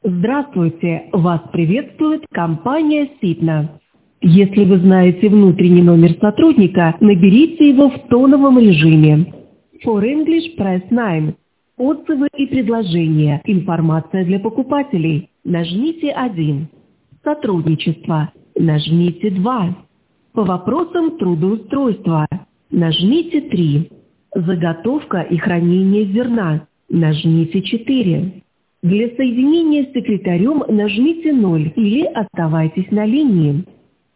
Здравствуйте! Вас приветствует компания Ситна. Если вы знаете внутренний номер сотрудника, наберите его в тоновом режиме. For English Press 9. Отзывы и предложения. Информация для покупателей. Нажмите 1. Сотрудничество. Нажмите 2. По вопросам трудоустройства. Нажмите 3. Заготовка и хранение зерна. Нажмите 4. Для соединения с секретарем нажмите 0 или оставайтесь на линии.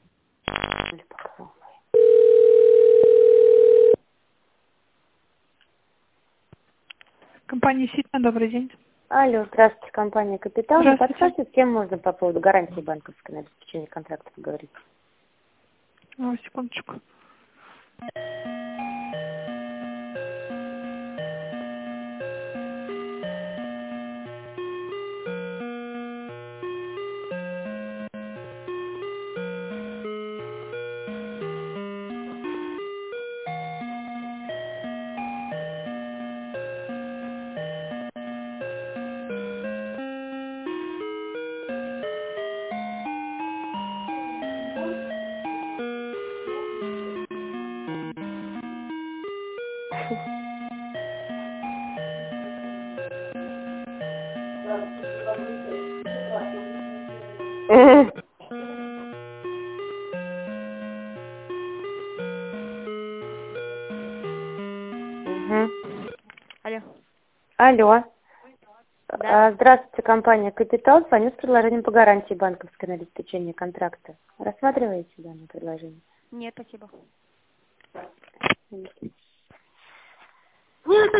Компания Ситна, добрый день. Алло, здравствуйте, компания Капитал. Не Здравствуйте. подскажете, с кем можно по поводу гарантии банковской на обеспечение контракта поговорить? Секундочку. Алло. Алло. Да. Здравствуйте, компания Капитал. Звоню с предложением по гарантии банковской на обеспечение контракта. Рассматриваете данное предложение? Нет, спасибо.